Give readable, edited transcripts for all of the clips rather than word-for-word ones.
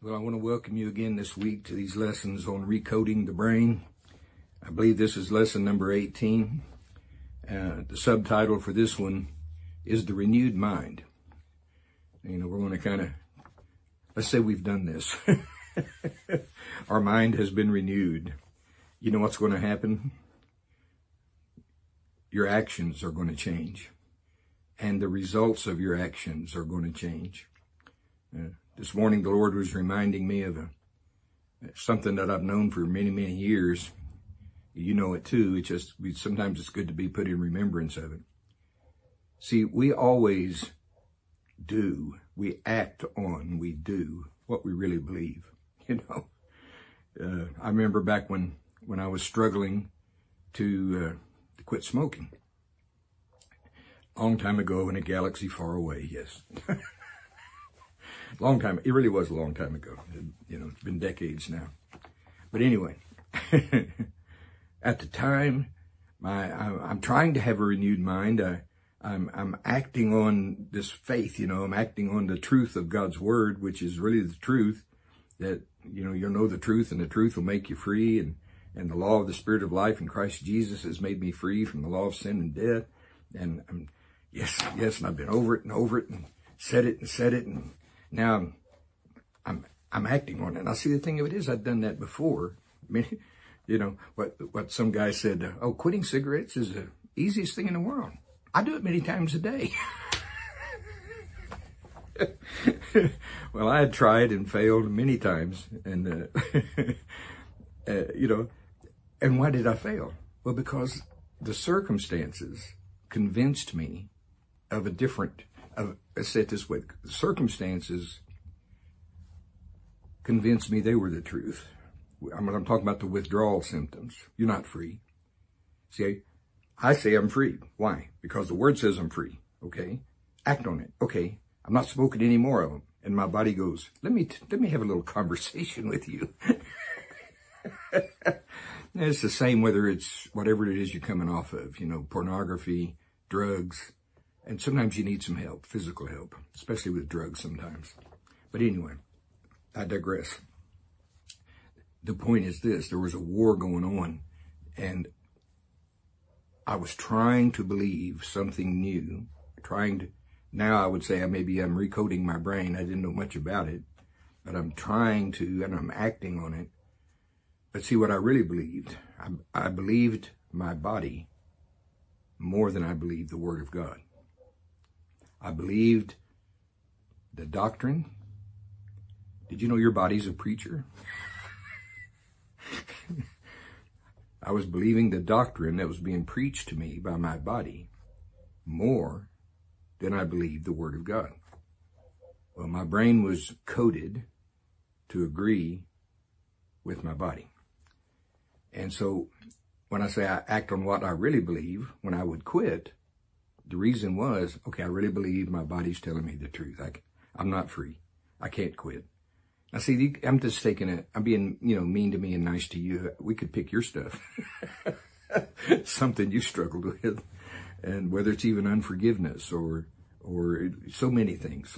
Well, I want to welcome you again this week to these lessons on recoding the brain. I believe this is lesson number 18. The subtitle for this one is The Renewed Mind. We're going to let's say we've done this. Our mind has been renewed. You know what's going to happen? Your actions are going to change. And the results of your actions are going to change. This morning, the Lord was reminding me of something that I've known for many, many years. You know it too. Sometimes it's good to be put in remembrance of it. See, we always do. We act on, we do what we really believe. I remember back when I was struggling to quit smoking. Long time ago in a galaxy far away, yes. Long time. It really was a long time ago. It's been decades now. But anyway, at the time, I'm trying to have a renewed mind. I'm acting on this faith. I'm acting on the truth of God's word, which is really the truth. That you'll know the truth, and the truth will make you free. And the law of the Spirit of life in Christ Jesus has made me free from the law of sin and death. And yes, and I've been over it and said it, and now I'm acting on it. Now, see, the thing of it is, I've done that before. What some guy said, quitting cigarettes is the easiest thing in the world. I do it many times a day. Well, I had tried and failed many times. And, and why did I fail? Well, because the circumstances convinced me of let's say it this way, the circumstances convinced me they were the truth. I'm talking about the withdrawal symptoms. You're not free. See, I say I'm free. Why? Because the word says I'm free. Okay? Act on it. Okay. I'm not smoking any more of them. And my body goes, let me have a little conversation with you. It's the same whether it's whatever it is you're coming off of, pornography, drugs, and sometimes you need some help, physical help, especially with drugs sometimes. But anyway, I digress. The point is this: there was a war going on, and I was trying to believe something new, now I would say I'm recoding my brain. I didn't know much about it, but I'm trying to, and I'm acting on it. But see what I really believed. I believed my body more than I believed the Word of God. I believed the doctrine. Did you know your body's a preacher? I was believing the doctrine that was being preached to me by my body more than I believed the Word of God. Well, my brain was coded to agree with my body. And so when I say I act on what I really believe, when I would quit, the reason was, I really believe my body's telling me the truth. I'm not free. I can't quit. Now, see, I'm just I'm being, mean to me and nice to you. We could pick your stuff. Something you struggled with. And whether it's even unforgiveness or so many things.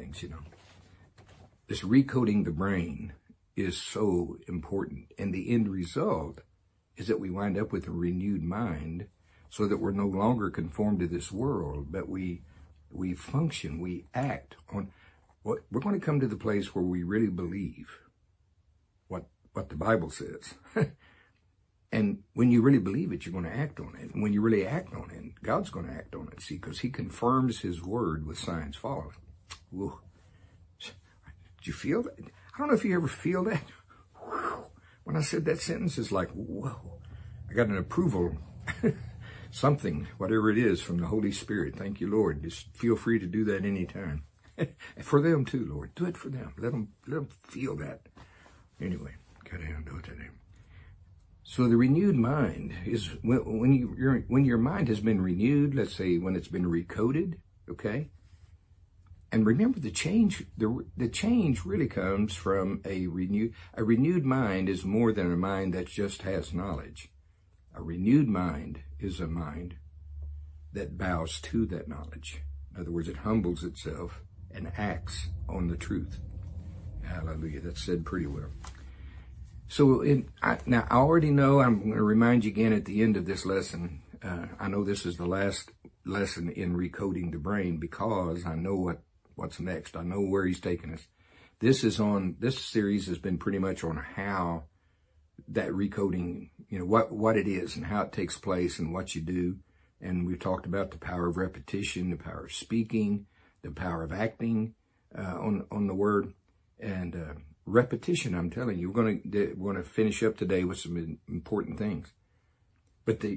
This recoding the brain is so important. And the end result is that we wind up with a renewed mind, so that we're no longer conformed to this world, but we function, we act on what we're going to come to the place where we really believe what the Bible says. And when you really believe it, you're going to act on it. And when you really act on it, God's going to act on it. See, because He confirms His word with signs following. Whoa. Did you feel that? I don't know if you ever feel that. When I said that sentence, it's like, whoa, I got an approval. Something, whatever it is, from the Holy Spirit. Thank you, Lord. Just feel free to do that anytime. And for them too, Lord. Do it for them. Let them feel that. Anyway, gotta handle it today. So the renewed mind is when your mind has been renewed. Let's say when it's been recoded. Okay. And remember, the change really comes from a renewed mind is more than a mind that just has knowledge. A renewed mind is a mind that bows to that knowledge. In other words, it humbles itself and acts on the truth. Hallelujah. That's said pretty well. So now I already know, I'm going to remind you again at the end of this lesson. I know this is the last lesson in recoding the brain because I know what's next. I know where he's taking us. This series has been pretty much on how that recoding, what it is and how it takes place and what you do. And we've talked about the power of repetition, the power of speaking, the power of acting on the word, and repetition. I'm telling you, we're going to finish up today with some important things. But the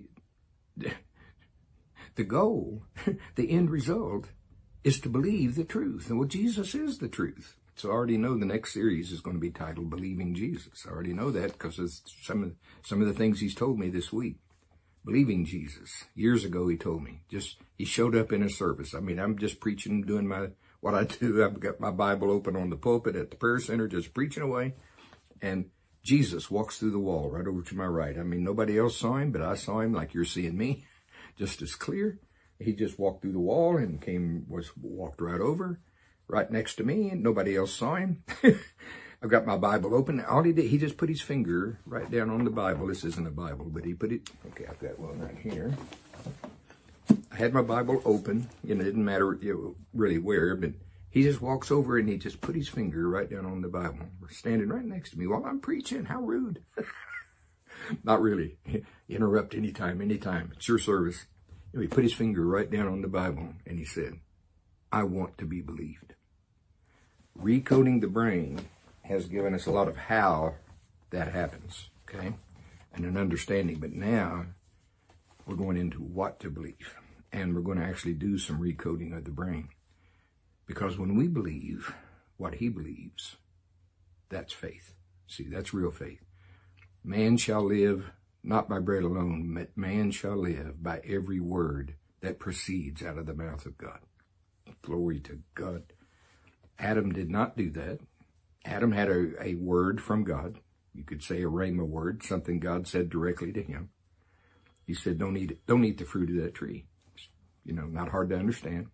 goal, the end result, is to believe the truth. And well, Jesus is the truth. So I already know the next series is going to be titled "Believing Jesus." I already know that because of some of the things he's told me this week. Believing Jesus. Years ago, he told me. He showed up in a service. I mean, I'm just preaching, doing what I do. I've got my Bible open on the pulpit at the prayer center, just preaching away. And Jesus walks through the wall right over to my right. I mean, nobody else saw him, but I saw him like you're seeing me, just as clear. He just walked through the wall and walked right over, right next to me, and nobody else saw him. I've got my Bible open. All he did, he just put his finger right down on the Bible. This isn't a Bible, but he put it, okay, I've got one right here. I had my Bible open, it didn't matter really where, but he just walks over and he just put his finger right down on the Bible. We're standing right next to me while I'm preaching. How rude. Not really. Interrupt anytime. It's your service. He put his finger right down on the Bible and he said, "I want to be believed." Recoding the brain has given us a lot of how that happens, okay, and an understanding. But now we're going into what to believe, and we're going to actually do some recoding of the brain. Because when we believe what he believes, that's faith. See, that's real faith. Man shall live not by bread alone, but man shall live by every word that proceeds out of the mouth of God. Glory to God. Adam did not do that. Adam had a word from God. You could say a rhema word, something God said directly to him. He said, don't eat the fruit of that tree. Not hard to understand.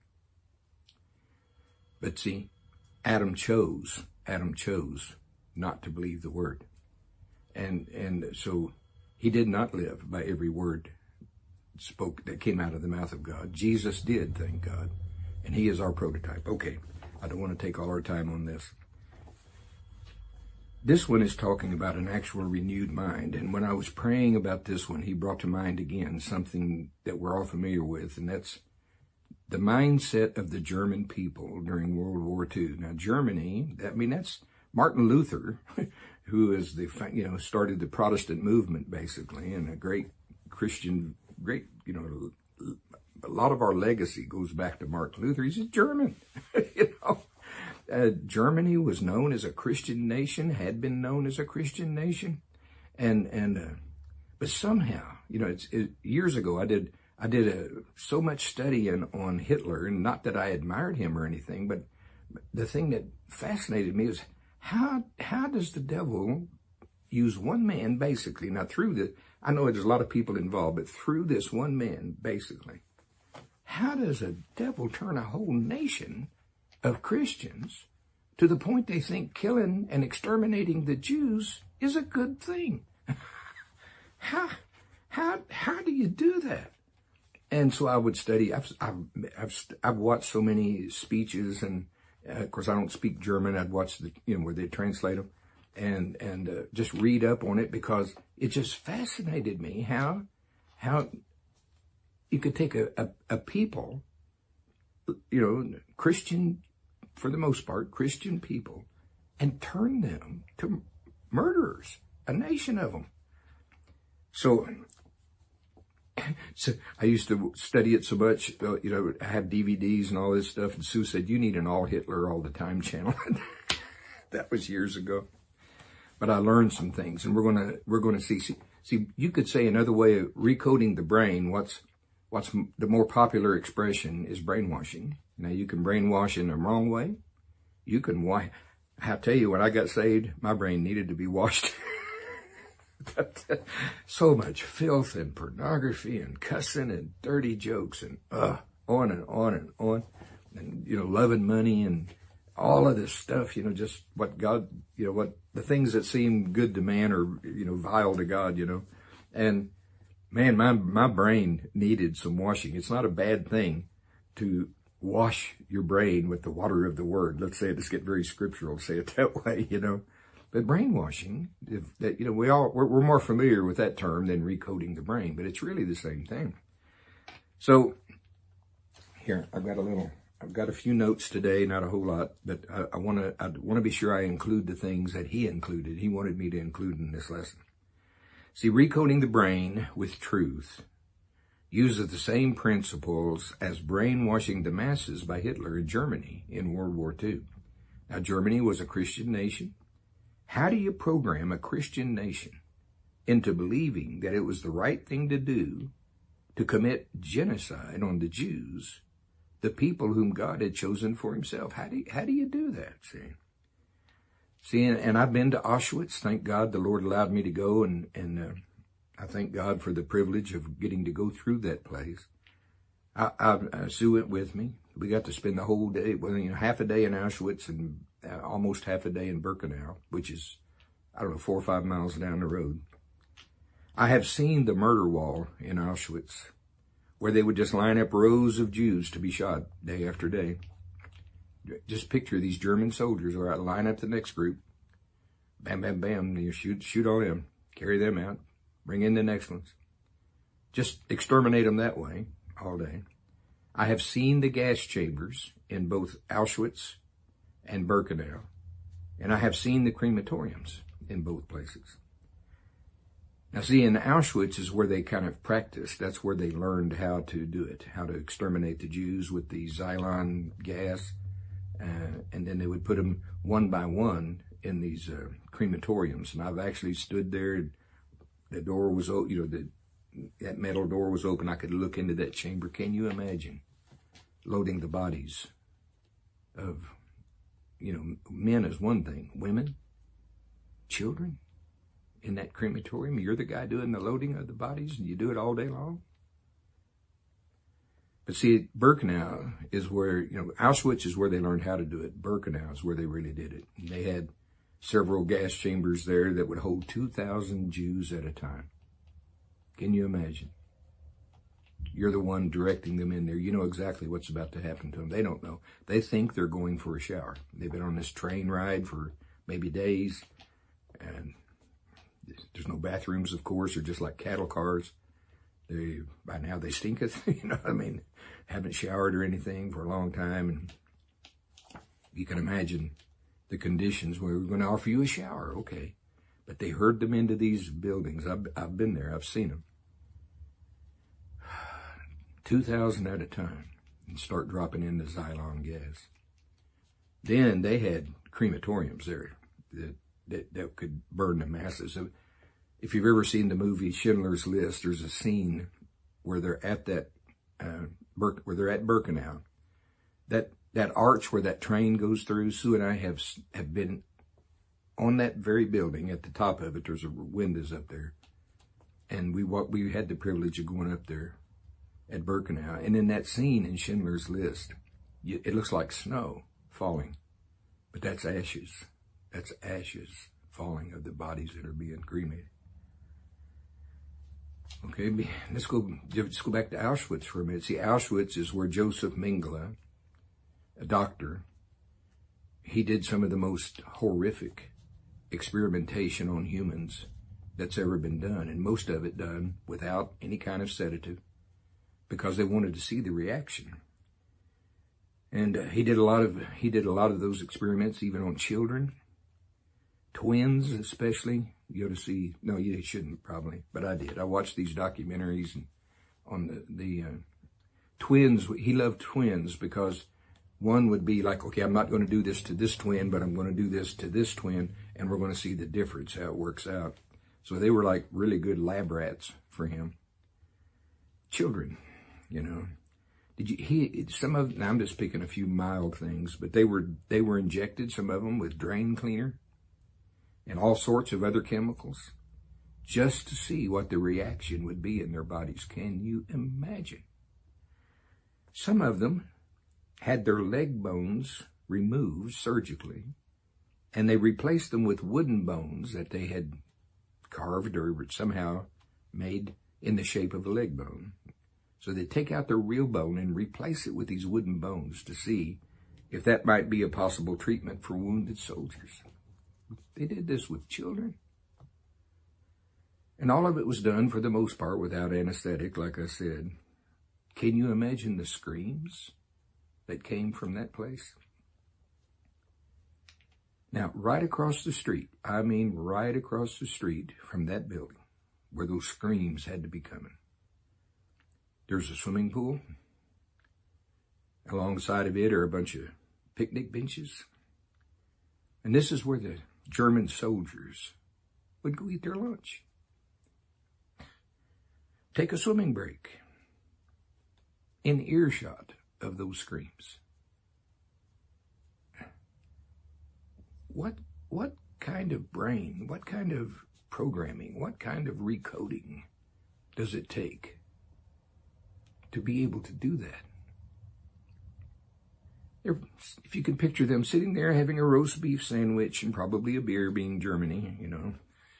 But see, Adam chose not to believe the word. And so he did not live by every word spoke that came out of the mouth of God. Jesus did, thank God. And he is our prototype. Okay, I don't want to take all our time on this. This one is talking about an actual renewed mind. And when I was praying about this one, he brought to mind again something that we're all familiar with, and that's the mindset of the German people during World War II. Now, Germany, that's Martin Luther, who is started the Protestant movement, basically, and a great Christian, a lot of our legacy goes back to Martin Luther. He's a German, Germany was known as a Christian nation, had been known as a Christian nation, but somehow, years ago I did so much study on Hitler, and not that I admired him or anything, but the thing that fascinated me is how does the devil use one man basically? Now I know there's a lot of people involved, but through this one man basically, how does a devil turn a whole nation of Christians to the point they think killing and exterminating the Jews is a good thing? How do you do that? And so I would study. I've watched so many speeches, and of course I don't speak German. I'd watch where they translate them, and just read up on it, because it just fascinated me how you could take a people, Christian, for the most part, Christian people, and turn them to murderers, a nation of them. So I used to study it so much, I have DVDs and all this stuff, and Sue said, "You need an all Hitler all the time channel." That was years ago. But I learned some things, and we're gonna see, you could say another way of recoding the brain, what's the more popular expression is brainwashing. Now, you can brainwash in the wrong way. I tell you, when I got saved, my brain needed to be washed. So much filth and pornography and cussing and dirty jokes and on and on and on. And, loving money and all of this stuff, just what God, what the things that seem good to man are, vile to God, And man, my brain needed some washing. It's not a bad thing to wash your brain with the water of the word. Let's get very scriptural, say it that way, But brainwashing, we're more familiar with that term than recoding the brain, but it's really the same thing. So here, I've got a few notes today, not a whole lot, but I want to be sure I include the things that he included. He wanted me to include in this lesson. See, recoding the brain with truth uses the same principles as brainwashing the masses by Hitler in Germany in World War II. Now, Germany was a Christian nation. How do you program a Christian nation into believing that it was the right thing to do to commit genocide on the Jews, the people whom God had chosen for himself? How do you do that, See, and I've been to Auschwitz. Thank God the Lord allowed me to go, and I thank God for the privilege of getting to go through that place. Sue went with me. We got to spend the whole day, half a day in Auschwitz and almost half a day in Birkenau, which is, 4 or 5 miles down the road. I have seen the murder wall in Auschwitz, where they would just line up rows of Jews to be shot day after day. Just picture these German soldiers where I line up the next group, bam, bam, bam, you shoot all them, carry them out, bring in the next ones. Just exterminate them that way all day. I have seen the gas chambers in both Auschwitz and Birkenau, and I have seen the crematoriums in both places. Now, see, in Auschwitz is where they kind of practiced. That's where they learned how to do it, how to exterminate the Jews with the Xylon gas. And then they would put them one by one in these crematoriums. And I've actually stood there. The door was open, that metal door was open. I could look into that chamber. Can you imagine loading the bodies of, men is one thing, women, children in that crematorium? You're the guy doing the loading of the bodies, and you do it all day long? But see, Birkenau is where, Auschwitz is where they learned how to do it. Birkenau is where they really did it. And they had several gas chambers there that would hold 2,000 Jews at a time. Can you imagine? You're the one directing them in there. You know exactly what's about to happen to them. They don't know. They think they're going for a shower. They've been on this train ride for maybe days, and there's no bathrooms, of course. They're just like cattle cars. By now they stinketh, haven't showered or anything for a long time. And you can imagine the conditions where we're going to offer you a shower. Okay. But they herd them into these buildings. I've been there. I've seen them. 2,000 at a time, and start dropping in the Xylon gas. Then they had crematoriums there that could burn the masses. So if you've ever seen the movie Schindler's List, there's a scene where they're at where they're at Birkenau. That arch where that train goes through. Sue and I have been on that very building. At the top of it, there's windows up there, and we had the privilege of going up there at Birkenau. And in that scene in Schindler's List, it looks like snow falling, but that's ashes. That's ashes falling of the bodies that are being cremated. Okay, let's go back to Auschwitz for a minute. See, Auschwitz is where Joseph Mengele, a doctor, he did some of the most horrific experimentation on humans that's ever been done, and most of it done without any kind of sedative, because they wanted to see the reaction. And he did a lot of those experiments, even on children, twins especially. You ought to see. No, you shouldn't probably, but I did. I watched these documentaries on the twins. He loved twins because one would be like, okay, I'm not going to do this to this twin, but I'm going to do this to this twin, and we're going to see the difference, how it works out. So they were like really good lab rats for him. Children, some of, now I'm just picking a few mild things, but they were injected, some of them, with drain cleaner and all sorts of other chemicals, just to see what the reaction would be in their bodies. Can you imagine? Some of them had their leg bones removed surgically, and they replaced them with wooden bones that they had carved or somehow made in the shape of a leg bone. So they take out the real bone and replace it with these wooden bones to see if that might be a possible treatment for wounded soldiers. They did this with children. And all of it was done, for the most part, without anesthetic, like I said. Can you imagine the screams that came from that place? Now, right across the street, I mean right across the street from that building, where those screams had to be coming, there's a swimming pool. Alongside of it are a bunch of picnic benches. And this is where the German soldiers would go eat their lunch. Take a swimming break in earshot of those screams. What kind of brain, what kind of programming, what kind of recoding does it take to be able to do that? If you can picture them sitting there having a roast beef sandwich and probably a beer, being Germany, you know.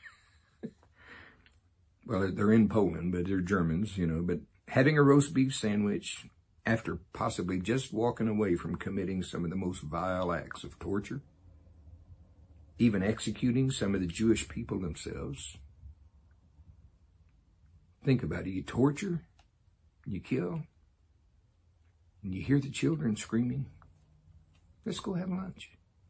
Well, they're in Poland, but they're Germans, you know, but having a roast beef sandwich after possibly just walking away from committing some of the most vile acts of torture, even executing some of the Jewish people themselves. Think about it. You torture, you kill, and you hear the children screaming, let's go have lunch.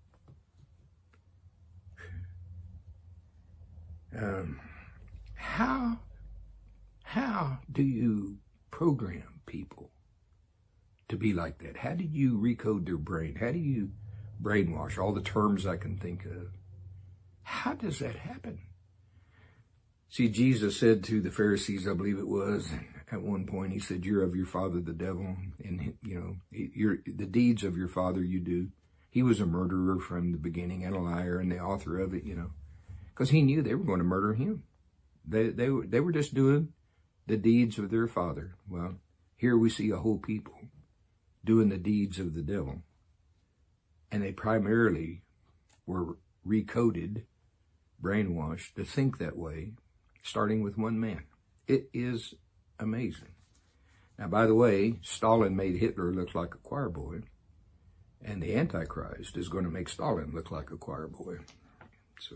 How do you program people to be like that? How do you recode their brain? How do you brainwash? All the terms I can think of. How does that happen? See, Jesus said to the Pharisees, I believe it was, at one point, he said, you're of your father, the devil, and, you know, the deeds of your father you do. He was a murderer from the beginning and a liar and the author of it, you know, because he knew they were going to murder him. They were just doing the deeds of their father. Well, here we see a whole people doing the deeds of the devil. And they primarily were recoded, brainwashed to think that way, starting with one man. It is amazing. Now, by the way, Stalin made Hitler look like a choir boy, and the Antichrist is going to make Stalin look like a choir boy. So,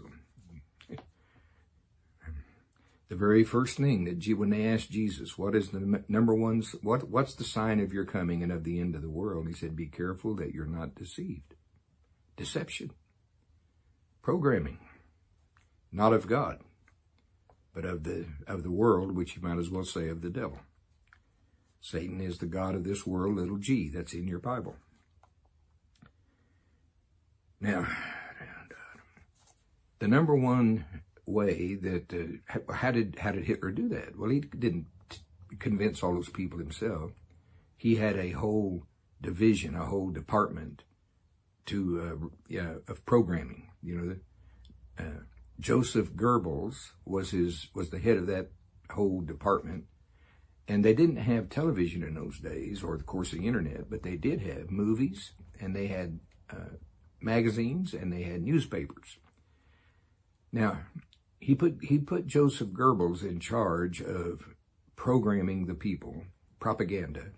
the very first thing that when they asked Jesus, what is the number one, what's the sign of your coming and of the end of the world? He said, be careful that you're not deceived. Deception. Programming. Not of God, but of the world, which you might as well say of the devil. Satan is the god of this world, little g. That's in your Bible. Now, the number one way that, how did Hitler do that? Well, he didn't convince all those people himself. He had a whole division, a whole department of programming. You know, Joseph Goebbels was the head of that whole department. And they didn't have television in those days, or of course the internet, but they did have movies, and they had magazines, and they had newspapers. Now, he put Joseph Goebbels in charge of programming the people, propaganda,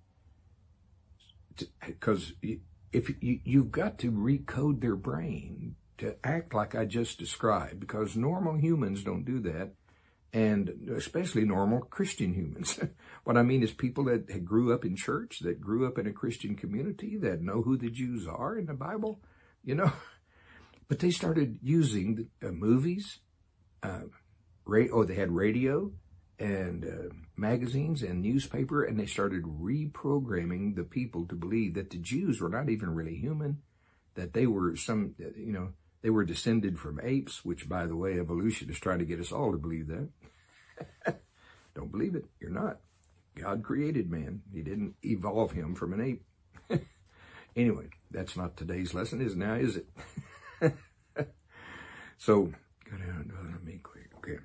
because if you've got to recode their brain to act like I just described, because normal humans don't do that, and especially normal Christian humans. What I mean is people that grew up in church, that grew up in a Christian community, that know who the Jews are in the Bible, you know. But they started using movies, they had radio and magazines and newspaper, and they started reprogramming the people to believe that the Jews were not even really human, that they were they were descended from apes, which, by the way, evolution is trying to get us all to believe that. Don't believe it. You're not. God created man. He didn't evolve him from an ape. Anyway, that's not today's lesson, now, is it? So, let me click. Okay.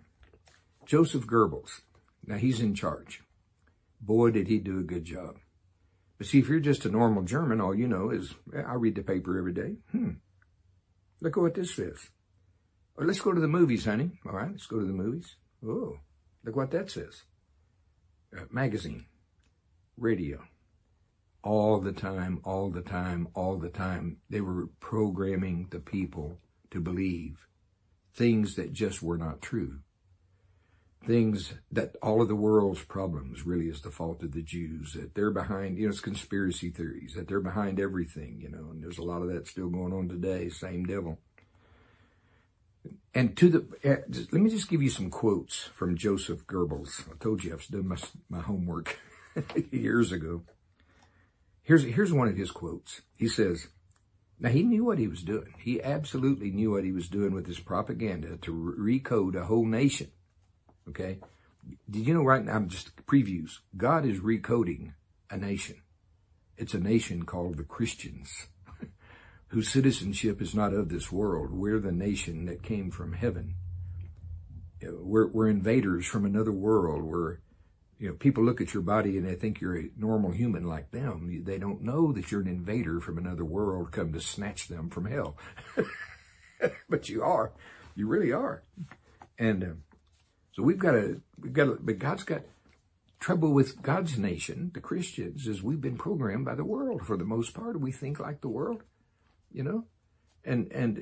Joseph Goebbels. Now, he's in charge. Boy, did he do a good job. But see, if you're just a normal German, all you know is, I read the paper every day. Look at what this says. Or let's go to the movies, honey. All right, let's go to the movies. Oh, look what that says. Magazine, radio. All the time, all the time, all the time. They were programming the people to believe things that just were not true. Things that all of the world's problems really is the fault of the Jews, that they're behind, it's conspiracy theories, that they're behind everything, and there's a lot of that still going on today, same devil. And let me just give you some quotes from Joseph Goebbels. I told you I've done my homework years ago. Here's one of his quotes. He says, now he knew what he was doing. He absolutely knew what he was doing with his propaganda to recode a whole nation. Okay? Did you know right now, just previews, God is recoding a nation. It's a nation called the Christians, whose citizenship is not of this world. We're the nation that came from heaven. We're invaders from another world. People look at your body and they think you're a normal human like them. They don't know that you're an invader from another world come to snatch them from hell. But you are. You really are. And so but God's got trouble with God's nation, the Christians, is we've been programmed by the world for the most part. We think like the world, and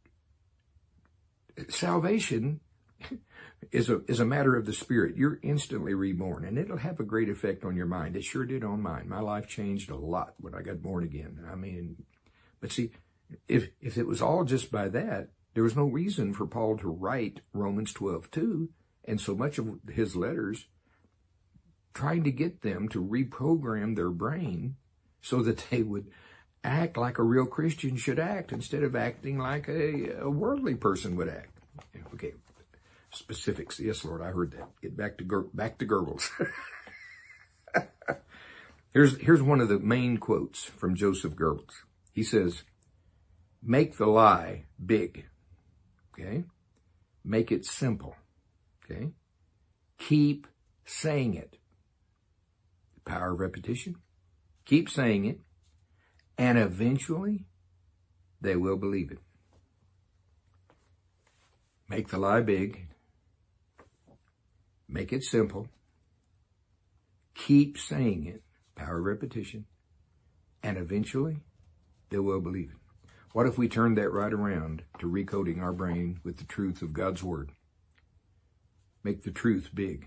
salvation is a matter of the Spirit. You're instantly reborn, and it'll have a great effect on your mind. It sure did on mine. My life changed a lot when I got born again. But see, if it was all just by that, there was no reason for Paul to write Romans 12:2 and so much of his letters trying to get them to reprogram their brain so that they would act like a real Christian should act instead of acting like a worldly person would act. Okay, specifics. Yes, Lord, I heard that. Get back to Goebbels. Here's one of the main quotes from Joseph Goebbels. He says, make the lie big. Okay? Make it simple. Okay? Keep saying it. The power of repetition. Keep saying it. And eventually, they will believe it. Make the lie big. Make it simple. Keep saying it. Power of repetition. And eventually, they will believe it. What if we turned that right around to recoding our brain with the truth of God's Word? Make the truth big.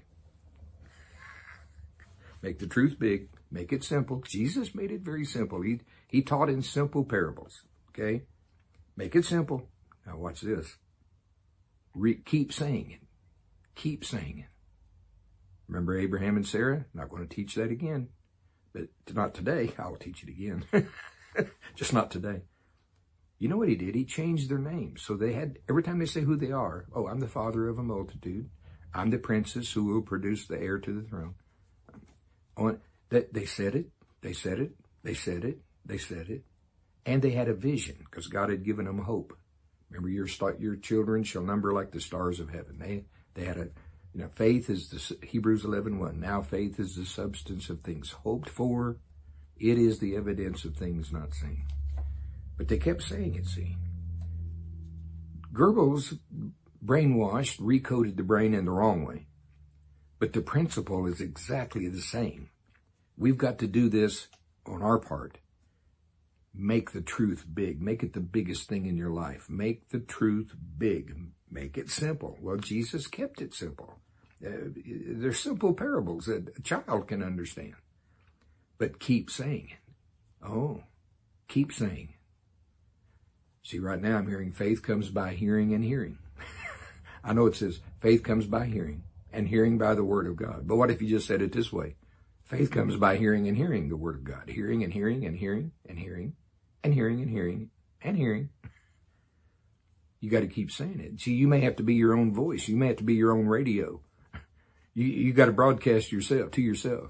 Make the truth big. Make it simple. Jesus made it very simple. He taught in simple parables. Okay? Make it simple. Now watch this. Keep saying it. Keep saying it. Remember Abraham and Sarah? Not going to teach that again. But not today. I'll teach it again. Just not today. You know what he did? He changed their names. So they had, every time they say who they are, oh, I'm the father of a multitude. I'm the princess who will produce the heir to the throne. They said it. They said it. They said it. They said it. And they had a vision because God had given them hope. Remember, your children shall number like the stars of heaven. They had faith is the Hebrews 11:1. Now faith is the substance of things hoped for. It is the evidence of things not seen. But they kept saying it, see. Goebbels, brainwashed, recoded the brain in the wrong way. But the principle is exactly the same. We've got to do this on our part. Make the truth big. Make it the biggest thing in your life. Make the truth big. Make it simple. Well, Jesus kept it simple. They're simple parables that a child can understand. But keep saying it. Oh, keep saying it. See, right now I'm hearing faith comes by hearing and hearing. I know it says faith comes by hearing and hearing by the word of God. But what if you just said it this way? Faith comes by hearing and hearing the word of God. Hearing and hearing and hearing and hearing and hearing and hearing and hearing. You got to keep saying it. See, you may have to be your own voice. You may have to be your own radio. You got to broadcast yourself to yourself.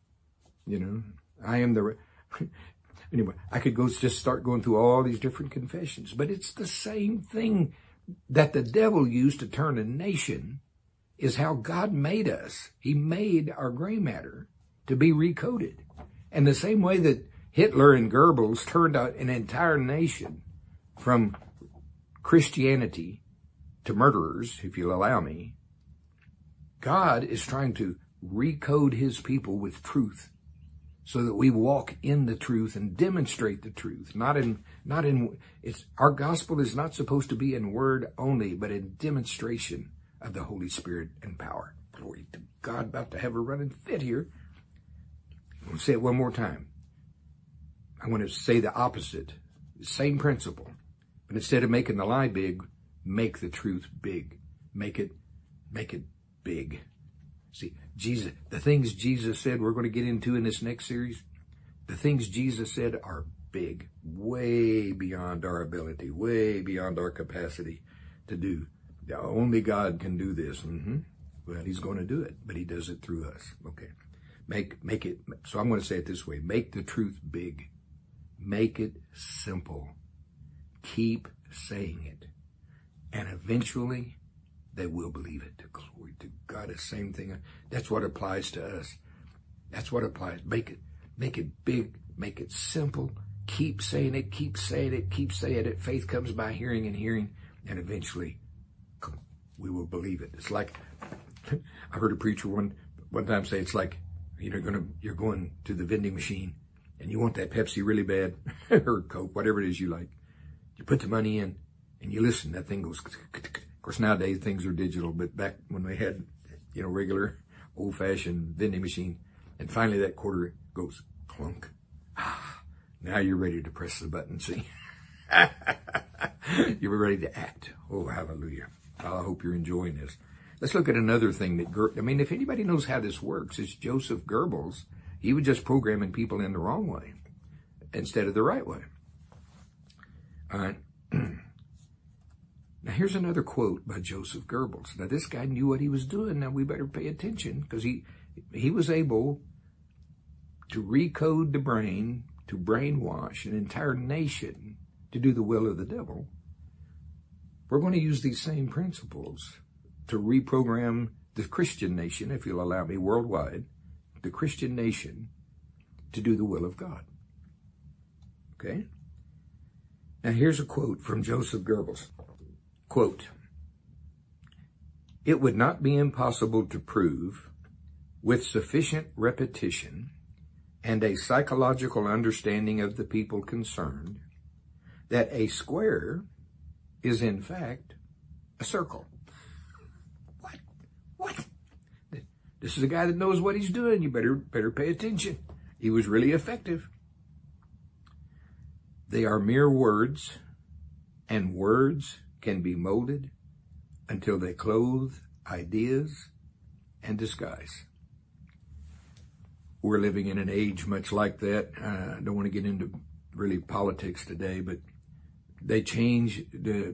I am the... Anyway, I could just start going through all these different confessions, but it's the same thing that the devil used to turn a nation is how God made us. He made our gray matter to be recoded. And the same way that Hitler and Goebbels turned out an entire nation from Christianity to murderers, if you'll allow me, God is trying to recode his people with truth so that we walk in the truth and demonstrate the truth. Our gospel is not supposed to be in word only, but in demonstration of the Holy Spirit and power. Glory to God. About to have a running fit here. I'm going to say it one more time. I'm going to say the opposite. The same principle. But instead of making the lie big, make the truth big. Make it big. See, Jesus, the things Jesus said we're going to get into in this next series, the things Jesus said are big, way beyond our ability, way beyond our capacity to do. Only God can do this. Well, he's going to do it, but he does it through us. Okay. Make it, so I'm going to say it this way. Make the truth big. Make it simple. Keep saying it. And eventually, they will believe it. Glory to God. The same thing. That's what applies to us. That's what applies. Make it big. Make it simple. Keep saying it. Keep saying it. Keep saying it. Faith comes by hearing and hearing. And eventually, we will believe it. It's like, I heard a preacher one time say, it's like, you're going to the vending machine and you want that Pepsi really bad or Coke, whatever it is you like. You put the money in and you listen. That thing goes. Of course, nowadays things are digital, but back when we had, regular old-fashioned vending machine, and finally that quarter goes clunk. Now you're ready to press the button. See, you're ready to act. Oh, hallelujah! I hope you're enjoying this. Let's look at another thing if anybody knows how this works, it's Joseph Goebbels. He was just programming people in the wrong way instead of the right way. All right. Now, here's another quote by Joseph Goebbels. Now, this guy knew what he was doing. Now, we better pay attention because he was able to recode the brain, to brainwash an entire nation to do the will of the devil. We're going to use these same principles to reprogram the Christian nation, if you'll allow me, worldwide, the Christian nation to do the will of God. Okay? Now, here's a quote from Joseph Goebbels. Quote, "It would not be impossible to prove, with sufficient repetition and a psychological understanding of the people concerned, that a square is in fact a circle." What? This is a guy that knows what he's doing. You better pay attention. He was really effective. "They are mere words, and words can be molded until they clothe ideas and disguise." We're living in an age much like that. I don't want to get into really politics today, but they change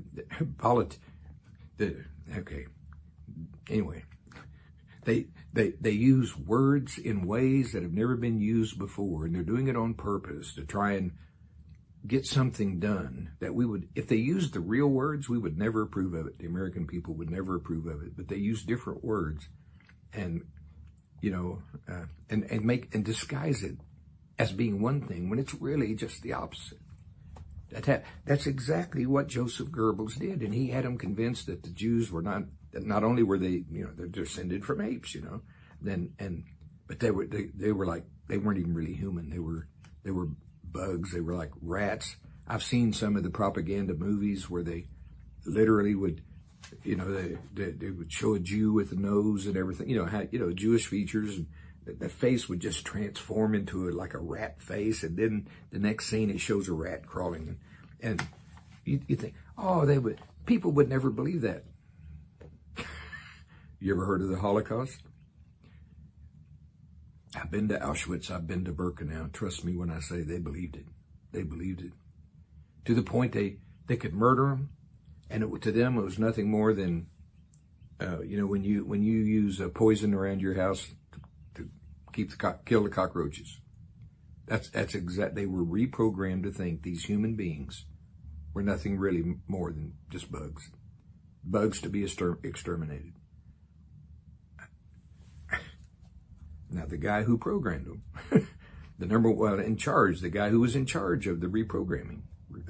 anyway, they use words in ways that have never been used before, and they're doing it on purpose to try and get something done that if they used the real words, we would never approve of it. The American people would never approve of it, but they use different words and and disguise it as being one thing when it's really just the opposite. That's exactly what Joseph Goebbels did, and he had them convinced that the Jews were not only were they, they're descended from apes, but they weren't even really human. They were bugs. They were like rats. I've seen some of the propaganda movies where they literally would, they would show a Jew with a nose and everything, Jewish features, and the face would just transform into like a rat face. And then the next scene, it shows a rat crawling. And you think, people would never believe that. You ever heard of the Holocaust? I've been to Auschwitz. I've been to Birkenau. Trust me when I say they believed it. They believed it. To the point they could murder them. And to them, it was nothing more than, when you use a poison around your house to kill the cockroaches. That's exact. They were reprogrammed to think these human beings were nothing really more than just bugs. Bugs to be exterminated. Now, the guy who programmed them, the number one in charge, the guy who was in charge of the reprogramming,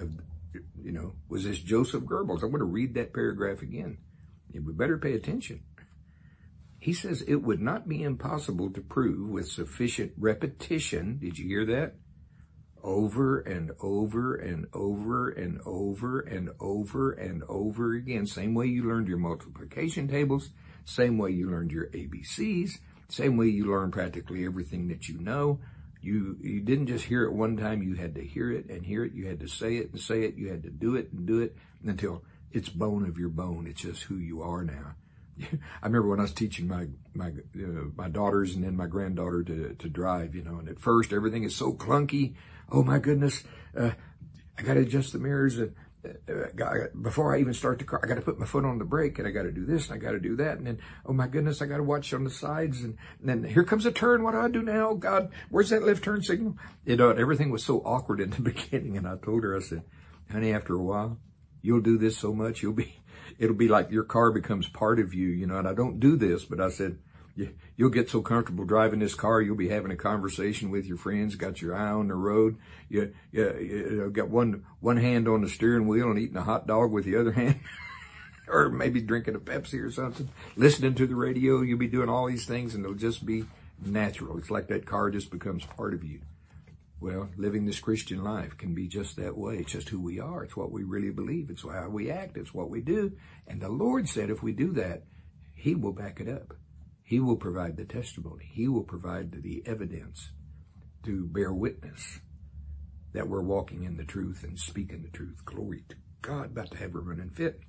was this Joseph Goebbels. I'm going to read that paragraph again. We better pay attention. He says, it would not be impossible to prove with sufficient repetition. Did you hear that? Over and over and over and over and over and over again. Same way you learned your multiplication tables, same way you learned your ABCs, same way you learned practically everything that you know. You didn't just hear it one time. You had to hear it and hear it. You had to say it and say it. You had to do it and do it until it's bone of your bone. It's just who you are now. I remember when I was teaching my daughters and then my granddaughter to drive, and at first everything is so clunky. Oh my goodness, I got to adjust the mirrors. Before I even start the car, I got to put my foot on the brake, and I got to do this and I got to do that, and then oh my goodness, I got to watch on the sides, and then here comes a turn. What do I do now? God, where's that left turn signal? Everything was so awkward in the beginning, and I told her, I said, honey, after a while, you'll do this so much, it'll be like your car becomes part of you, and I don't do this, but I said, you'll get so comfortable driving this car, you'll be having a conversation with your friends, got your eye on the road, you got one hand on the steering wheel and eating a hot dog with the other hand, or maybe drinking a Pepsi or something, listening to the radio, you'll be doing all these things and it'll just be natural. It's like that car just becomes part of you. Well, living this Christian life can be just that way. It's just who we are. It's what we really believe. It's how we act. It's what we do. And the Lord said if we do that, He will back it up. He will provide the testimony. He will provide the evidence to bear witness that we're walking in the truth and speaking the truth. Glory to God, about to have a running fit.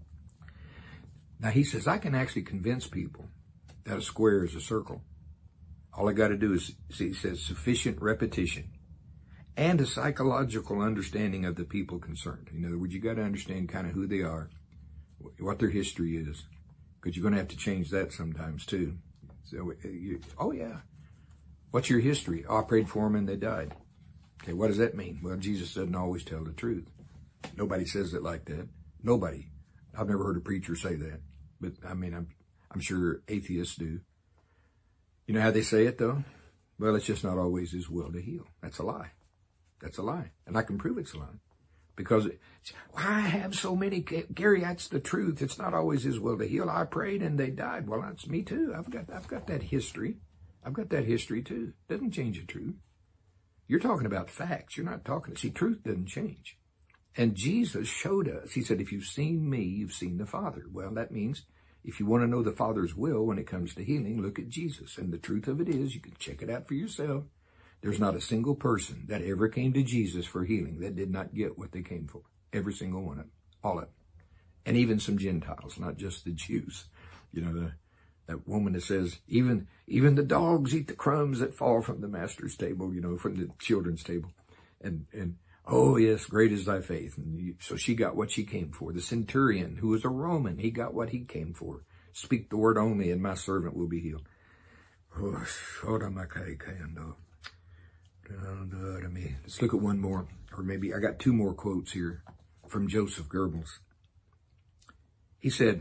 Now, He says, I can actually convince people that a square is a circle. All I got to do is, see, He says, sufficient repetition and a psychological understanding of the people concerned. In other words, you got to understand kind of who they are, what their history is, because you're going to have to change that sometimes too. So, oh yeah, what's your history? Oh, I prayed for them and they died. Okay, what does that mean? Well, Jesus doesn't always tell the truth. Nobody says it like that. Nobody. I've never heard a preacher say that, but I mean, I'm sure atheists do. You know how they say it though? Well, it's just not always His will to heal. That's a lie. That's a lie. And I can prove it's a lie. Because I have so many, Gary, that's the truth. It's not always His will to heal. I prayed and they died. Well, that's me too. I've got that history. I've got that history too. Doesn't change the truth. You're talking about facts. You're not talking, see, truth doesn't change. And Jesus showed us, He said, if you've seen me, you've seen the Father. Well, that means if you want to know the Father's will when it comes to healing, look at Jesus. And the truth of it is, you can check it out for yourself. There's not a single person that ever came to Jesus for healing that did not get what they came for. Every single one of them. All of them. And even some Gentiles, not just the Jews. That woman that says, even the dogs eat the crumbs that fall from the master's table, from the children's table. And oh yes, great is thy faith. And so she got what she came for. The centurion, who was a Roman, he got what he came for. Speak the word only and my servant will be healed. Let's look at one more, or maybe I got two more quotes here from Joseph Goebbels. He said,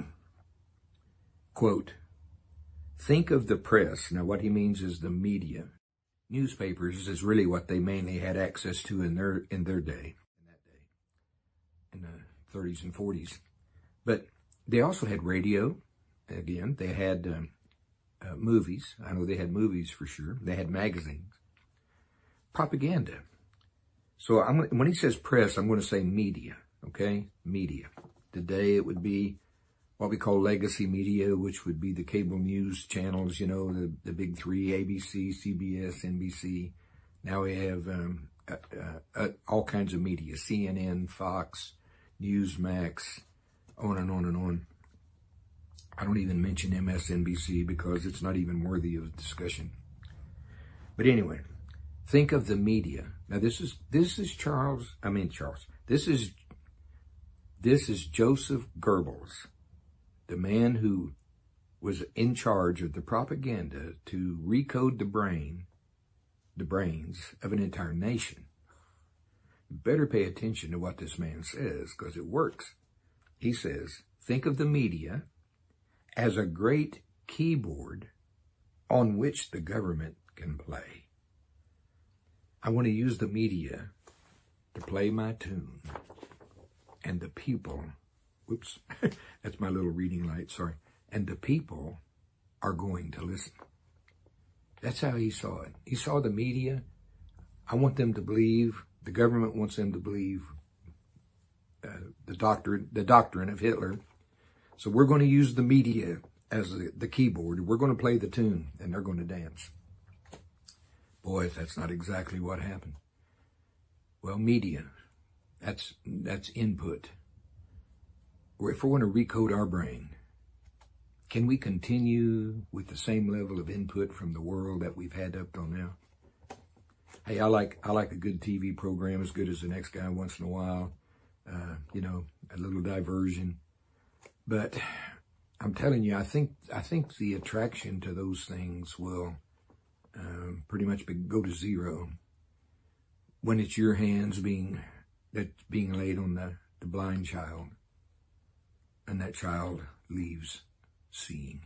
quote, think of the press. Now what he means is the media. Newspapers is really what they mainly had access to in their day, in the 30s and 40s. But they also had radio. Again, they had movies. I know they had movies for sure. They had magazines. Propaganda. So when he says press, I'm going to say media, okay? Media. Today it would be what we call legacy media, which would be the cable news channels, the big three, ABC, CBS, NBC. Now we have all kinds of media, CNN, Fox, Newsmax, on and on and on. I don't even mention MSNBC because it's not even worthy of discussion. But anyway, think of the media. Now this is Joseph Goebbels, the man who was in charge of the propaganda to recode the brains of an entire nation. You better pay attention to what this man says because it works. He says, think of the media as a great keyboard on which the government can play. I want to use the media to play my tune. And the people, whoops, that's my little reading light, sorry. And the people are going to listen. That's how he saw it. He saw the media. I want them to believe, the government wants them to believe the doctrine of Hitler. So we're going to use the media as the keyboard. We're going to play the tune, and they're going to dance. Boy, that's not exactly what happened. Well, media, that's input. Or if we want to recode our brain, can we continue with the same level of input from the world that we've had up till now? Hey, I like a good TV program as good as the next guy once in a while. You know, a little diversion. But I'm telling you, I think the attraction to those things will pretty much go to zero when it's your hands being laid on the blind child, and that child leaves seeing.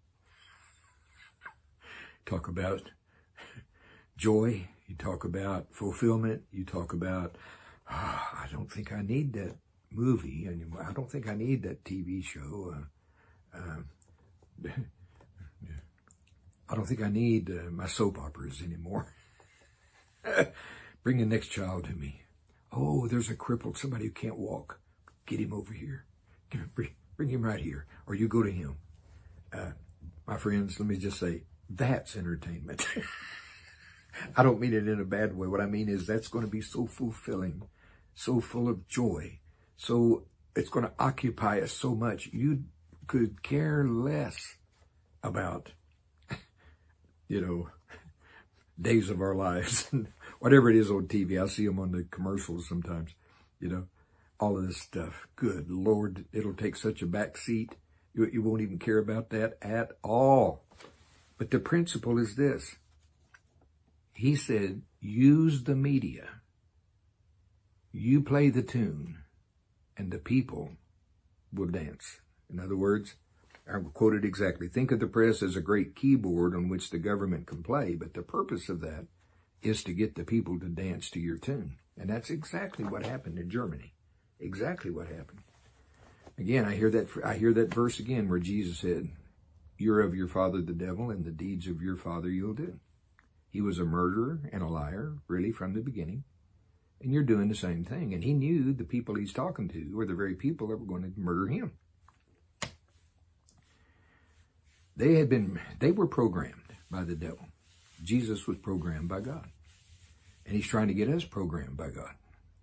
Talk about joy. You talk about fulfillment. You talk about, I don't think I need that movie anymore. I don't think I need that TV show. I don't think I need my soap operas anymore. Bring the next child to me. Oh, there's a crippled, somebody who can't walk. Get him over here. Bring him right here. Or you go to him. My friends, let me just say, that's entertainment. I don't mean it in a bad way. What I mean is that's going to be so fulfilling, so full of joy. So it's going to occupy us so much. You could care less about, you know, days of our lives and whatever it is on TV. I see them on the commercials sometimes, you know, all of this stuff. Good Lord, it'll take such a back seat. You won't even care about that at all. But the principle is this. He said, use the media. You play the tune, and the people will dance. In other words, I quoted exactly. Think of the press as a great keyboard on which the government can play, but the purpose of that is to get the people to dance to your tune. And that's exactly what happened in Germany. Exactly what happened. Again, I hear that verse again where Jesus said, you're of your father the devil, and the deeds of your father you'll do. He was a murderer and a liar, really, from the beginning. And you're doing the same thing. And he knew the people he's talking to were the very people that were going to murder him. They were programmed by the devil. Jesus was programmed by God. And he's trying to get us programmed by God.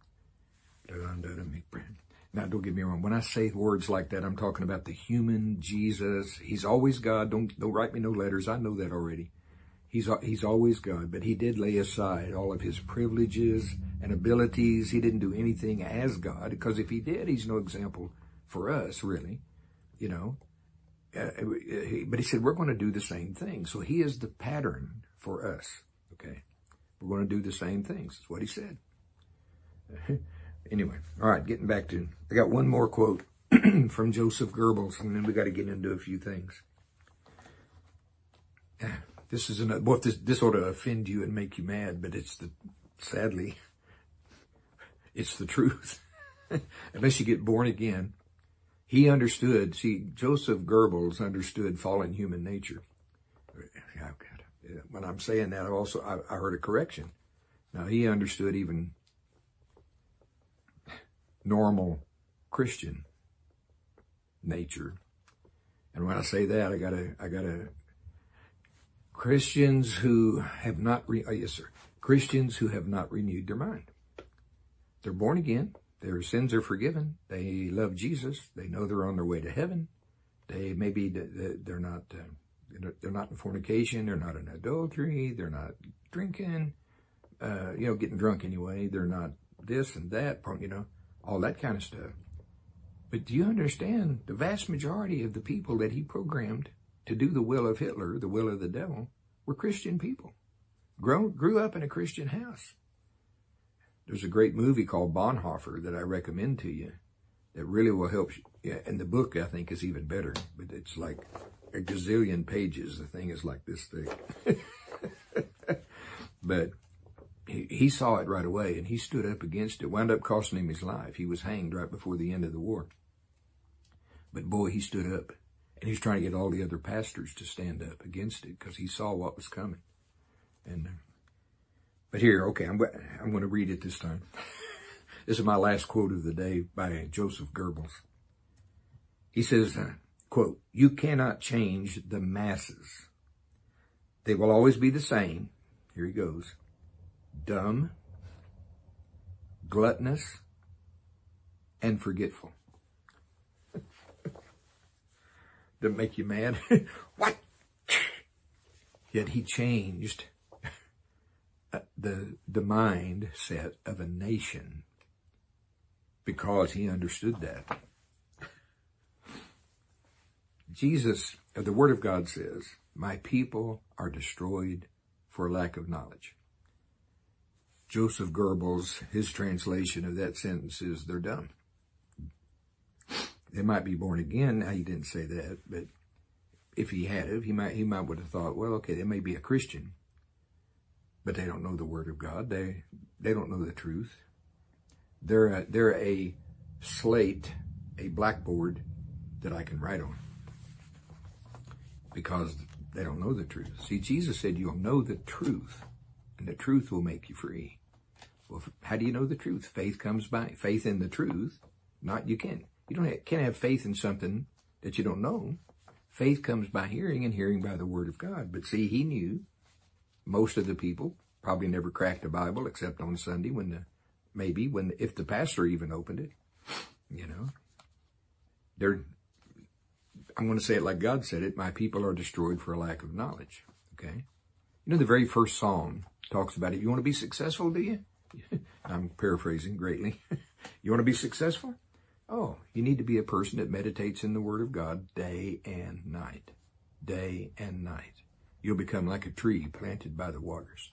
Now, don't get me wrong. When I say words like that, I'm talking about the human Jesus. He's always God. Don't write me no letters. I know that already. He's always God, but he did lay aside all of his privileges and abilities. He didn't do anything as God, because if he did, he's no example for us, really, you know. But he said, we're going to do the same thing. So he is the pattern for us, okay? We're going to do the same things. That's what he said. Anyway, all right, getting back to, I got one more quote from Joseph Goebbels, and then we got to get into a few things. This is another, well, this ought to offend you and make you mad, but sadly, it's the truth. Unless you get born again. He understood, Joseph Goebbels understood fallen human nature. When I'm saying that, I heard a correction. Now, he understood even normal Christian nature. And when I say that, I gotta, Christians who have not, Christians who have not renewed their mind. They're born again. Their sins are forgiven. They love Jesus. They know they're on their way to heaven. They're not in fornication. They're not in adultery. They're not drinking, getting drunk anyway. They're not this and that, all that kind of stuff. But do you understand the vast majority of the people that he programmed to do the will of Hitler, the will of the devil, were Christian people, grew up in a Christian house. There's a great movie called Bonhoeffer that I recommend to you that really will help you. Yeah, and the book, I think, is even better, but it's like a gazillion pages. The thing is like this thick. But he saw it right away, and he stood up against it. Wound up costing him his life. He was hanged right before the end of the war. But boy, he stood up, and he's trying to get all the other pastors to stand up against it because he saw what was coming. And but here, okay, I'm going to read it this time. This is my last quote of the day by Joseph Goebbels. He says, quote, "You cannot change the masses. They will always be the same." Here he goes. "Dumb, gluttonous, and forgetful." Doesn't make you mad? What? Yet he changed the mindset of a nation because he understood that. Jesus, the Word of God says, "My people are destroyed for lack of knowledge." Joseph Goebbels, his translation of that sentence is, "They're dumb." They might be born again. Now, he didn't say that, but if he had, he might would have thought, well, okay, they may be a Christian, but they don't know the Word of God. They don't know the truth. They're a slate, a blackboard that I can write on because they don't know the truth. See, Jesus said, "You'll know the truth, and the truth will make you free." Well, how do you know the truth? Faith comes by faith in the truth. Can't have faith in something that you don't know. Faith comes by hearing, and hearing by the Word of God. But see, he knew most of the people probably never cracked a Bible except on Sunday if the pastor even opened it. You know, I'm going to say it like God said it. "My people are destroyed for a lack of knowledge." Okay. You know, the very first Psalm talks about it. You want to be successful, do you? I'm paraphrasing greatly. You want to be successful? Oh, you need to be a person that meditates in the Word of God day and night. Day and night. You'll become like a tree planted by the waters.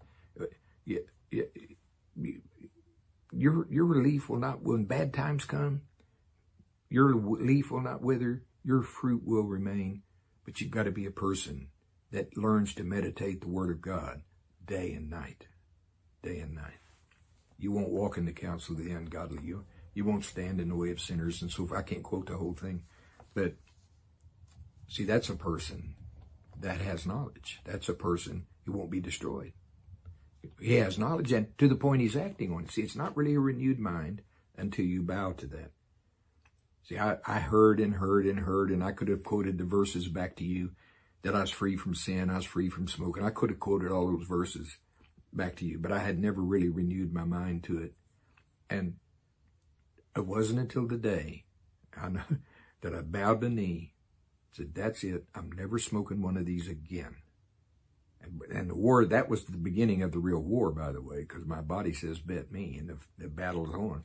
Your relief will not, when bad times come, your leaf will not wither, your fruit will remain, but you've got to be a person that learns to meditate the Word of God day and night. Day and night. You won't walk in the counsel of the ungodly. You won't stand in the way of sinners and so forth. I can't quote the whole thing. But see, that's a person that has knowledge. That's a person who won't be destroyed. He has knowledge, and to the point he's acting on it. See, it's not really a renewed mind until you bow to that. See, I heard, and I could have quoted the verses back to you that I was free from sin, I was free from smoking. I could have quoted all those verses back to you, but I had never really renewed my mind to it. And it wasn't until the day that I bowed the knee, said, "That's it. I'm never smoking one of these again." And the war, that was the beginning of the real war, by the way, because my body says, "Bet me," and the battle's on.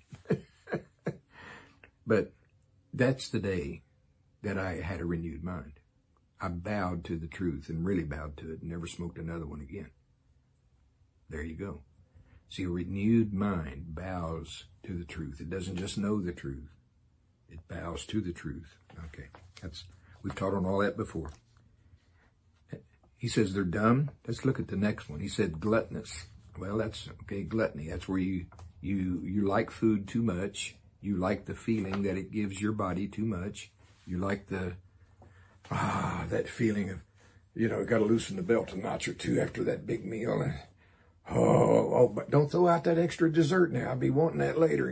But that's the day that I had a renewed mind. I bowed to the truth and really bowed to it and never smoked another one again. There you go. See, a renewed mind bows to the truth. It doesn't just know the truth. It bows to the truth. Okay, we've taught on all that before. He says they're dumb. Let's look at the next one. He said gluttonous. Well, that's okay. Gluttony. That's where you like food too much. You like the feeling that it gives your body too much. You like that feeling of, got to loosen the belt a notch or two after that big meal. But don't throw out that extra dessert now. I'll be wanting that later,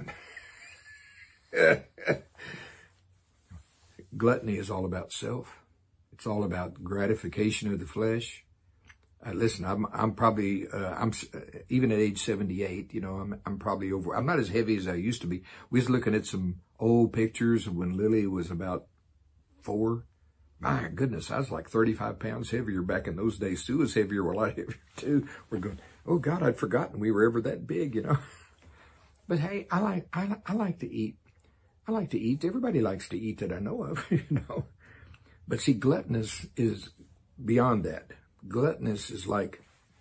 Gluttony is all about self. It's all about gratification of the flesh. Listen, I'm probably, even at age 78, I'm probably over. I'm not as heavy as I used to be. We was looking at some old pictures of when Lily was about 4. My goodness, I was like 35 pounds heavier back in those days. Sue was heavier, a lot heavier too. We're going, oh God, I'd forgotten we were ever that big, But hey, I like to eat. I like to eat. Everybody likes to eat that I know of, But see, gluttonous is beyond that. Gluttonous is like,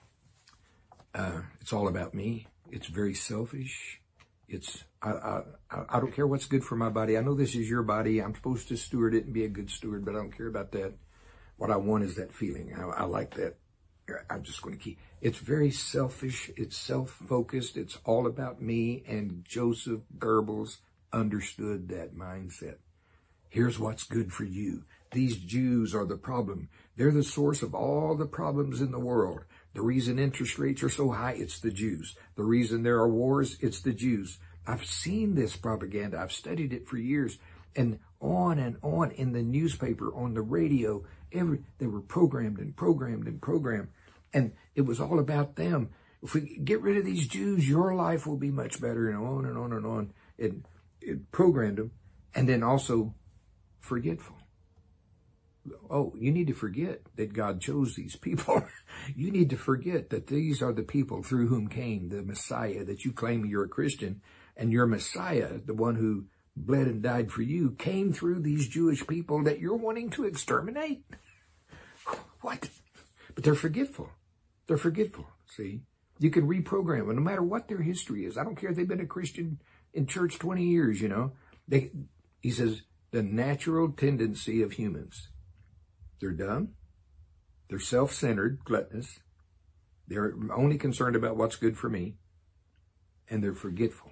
it's all about me. It's very selfish. I don't care what's good for my body. I know this is your body. I'm supposed to steward it and be a good steward, but I don't care about that. What I want is that feeling. I like that I'm just going to keep, it's very selfish. It's self-focused. It's all about me. And Joseph Goebbels understood that mindset. Here's what's good for you. These Jews are the problem. They're the source of all the problems in the world. The reason interest rates are so high, it's the Jews. The reason there are wars, it's the Jews. I've seen this propaganda. I've studied it for years. And on in the newspaper, on the radio, they were programmed. And it was all about them. If we get rid of these Jews, your life will be much better, and on and on and on. It programmed them. And then also forgetful. Oh, you need to forget that God chose these people. You need to forget that these are the people through whom came the Messiah, that you claim you're a Christian, and your Messiah, the one who bled and died for you, came through these Jewish people that you're wanting to exterminate. What? But they're forgetful. They're forgetful, see? You can reprogram them, no matter what their history is. I don't care if they've been a Christian in church 20 years, you know. He says, the natural tendency of humans. They're dumb. They're self-centered, gluttonous. They're only concerned about what's good for me. And they're forgetful.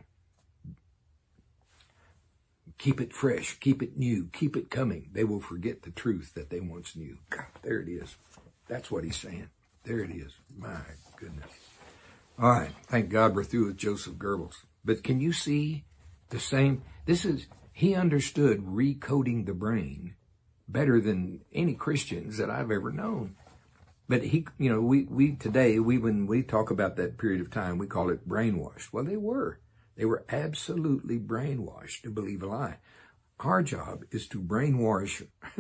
Keep it fresh. Keep it new. Keep it coming. They will forget the truth that they once knew. God, there it is. That's what he's saying. There it is. My goodness. All right. Thank God we're through with Joseph Goebbels. But can you see the same? He understood recoding the brain better than any Christians that I've ever known. But when we talk about that period of time, we call it brainwashed. Well, they were. They were absolutely brainwashed to believe a lie. Our job is to brainwash,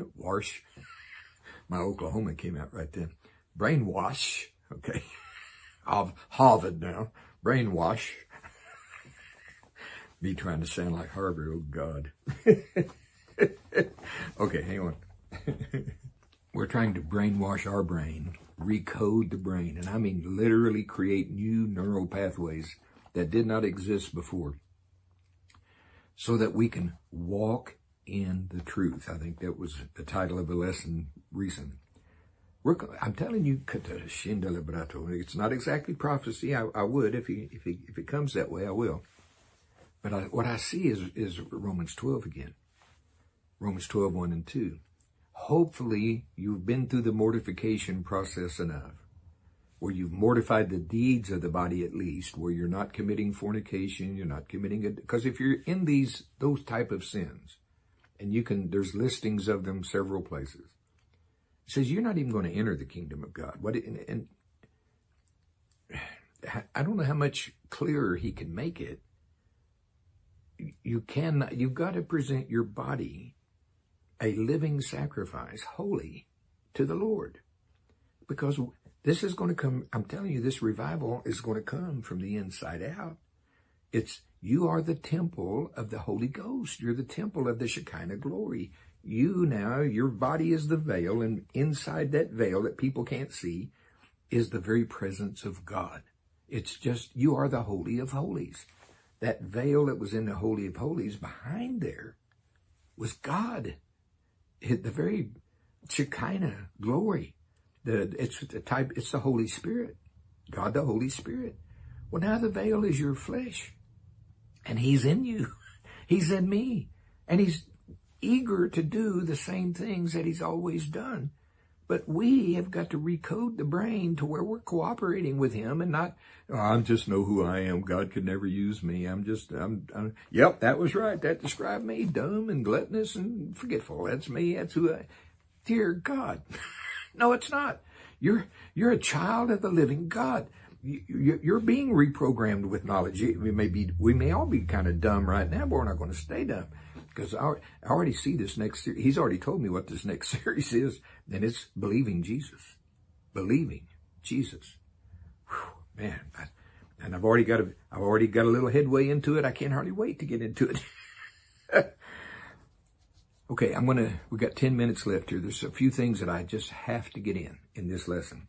my Oklahoma came out right then. Brainwash, okay. Of Harvard now. Brainwash. Me trying to sound like Harvard, oh God. Okay, hang on. We're trying to brainwash our brain, recode the brain, and I mean literally create new neural pathways that did not exist before, so that we can walk in the truth. I think that was the title of a lesson recently. I'm telling you, it's not exactly prophecy. I would, if it comes that way, I will. But what I see is Romans 12 again. Romans 12, 1 and 2. Hopefully, you've been through the mortification process enough, where you've mortified the deeds of the body at least, where you're not committing fornication, you're not committing it. Because if you're in those type of sins, and there's listings of them several places, it says you're not even going to enter the kingdom of God. And I don't know how much clearer he can make it. You've got to present your body a living sacrifice, holy, to the Lord. Because this is going to come, I'm telling you, this revival is going to come from the inside out. You are the temple of the Holy Ghost. You're the temple of the Shekinah glory. Your body is the veil, and inside that veil that people can't see is the very presence of God. It's just, you are the Holy of Holies. That veil that was in the Holy of Holies, behind there was God. The very Shekinah glory. It's the Holy Spirit. God the Holy Spirit. Well, now the veil is your flesh. And he's in you. He's in me. And he's eager to do the same things that he's always done. But we have got to recode the brain to where we're cooperating with him and not, I just know who I am. God could never use me. Yep, that was right. That described me, dumb and gluttonous and forgetful. That's me. That's who I, dear God. No, it's not. You're a child of the living God. You're being reprogrammed with knowledge. We may all be kind of dumb right now, but we're not going to stay dumb. Because I already see this next series. He's already told me what this next series is, and it's believing Jesus. Believing Jesus. Whew, man, and I've already got a little headway into it. I can't hardly wait to get into it. Okay, we've got 10 minutes left here. There's a few things that I just have to get in this lesson.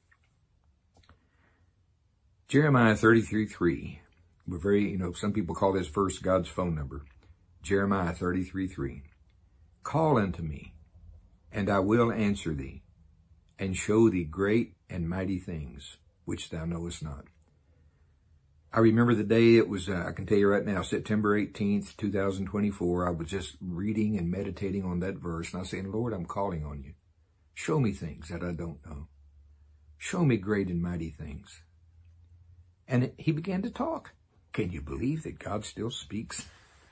Jeremiah 33:3. We're very, some people call this verse God's phone number. Jeremiah 33:3. Call unto me, and I will answer thee, and show thee great and mighty things, which thou knowest not. I remember the day it was, I can tell you right now, September 18th, 2024, I was just reading and meditating on that verse, and I was saying, Lord, I'm calling on you. Show me things that I don't know. Show me great and mighty things. And he began to talk. Can you believe that God still speaks?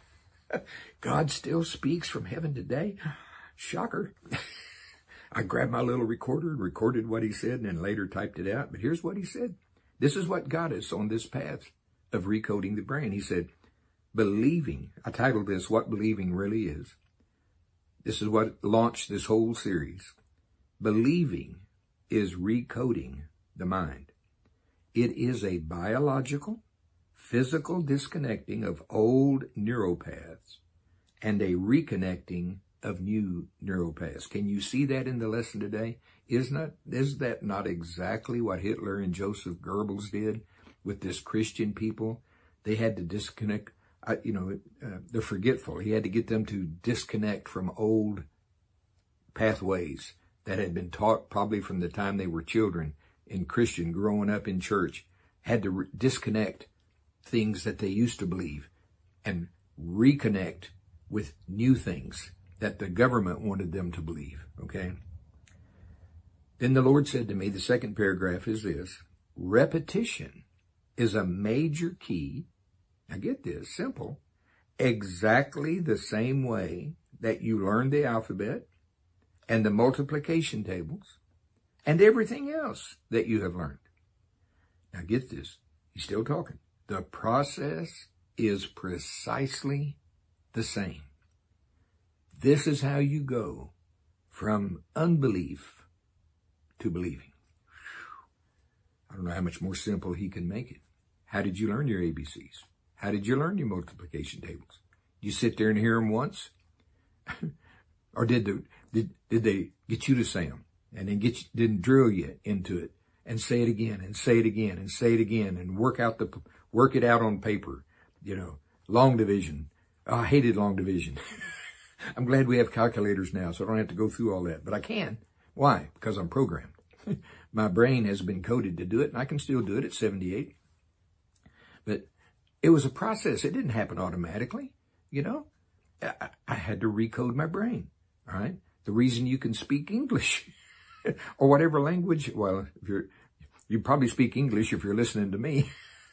God still speaks from heaven today? Shocker. I grabbed my little recorder and recorded what he said and then later typed it out. But here's what he said. This is what got us on this path of recoding the brain. He said, believing. I titled this, What Believing Really Is. This is what launched this whole series. Believing is recoding the mind. It is a biological, physical disconnecting of old neuropaths and a reconnecting of new neuropaths. Can you see that in the lesson today? Is that not exactly what Hitler and Joseph Goebbels did with this Christian people? They had to disconnect, they're forgetful. He had to get them to disconnect from old pathways that had been taught probably from the time they were children in Christian, growing up in church, had to disconnect things that they used to believe and reconnect with new things that the government wanted them to believe, okay? Then the Lord said to me, the second paragraph is this, repetition is a major key, now get this, simple, exactly the same way that you learned the alphabet and the multiplication tables and everything else that you have learned. Now get this, he's still talking. The process is precisely the same. This is how you go from unbelief to believing. I don't know how much more simple he can make it. How did you learn your ABCs? How did you learn your multiplication tables? You sit there and hear them once? Or did they get you to say them and then didn't drill you into it and say it again and say it again and say it again and work it out on paper? Long division. Oh, I hated long division. I'm glad we have calculators now, so I don't have to go through all that. But I can. Why? Because I'm programmed. My brain has been coded to do it, and I can still do it at 78. But it was a process. It didn't happen automatically, I had to recode my brain, all right? The reason you can speak English or whatever language, well, you probably speak English if you're listening to me,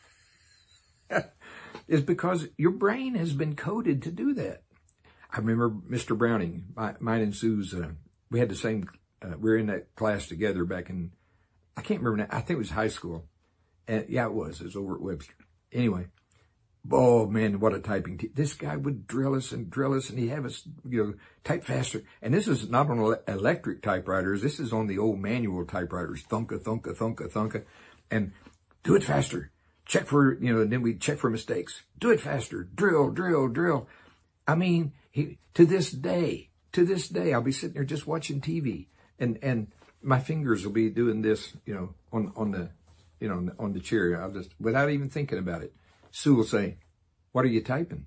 is because your brain has been coded to do that. I remember Mr. Browning, mine and Sue's, we had the same, we were in that class together back in, I can't remember now, I think it was high school. And yeah, it was over at Webster. Anyway, oh man, what a typing this guy would drill us and he'd have us, type faster. And this is not on electric typewriters. This is on the old manual typewriters. Thunka, thunka, thunka, thunka. And do it faster. Check for, and then we'd check for mistakes. Do it faster. Drill, drill, drill. I mean, to this day, I'll be sitting there just watching TV and my fingers will be doing this, on the chair. I'll just, without even thinking about it, Sue will say, what are you typing?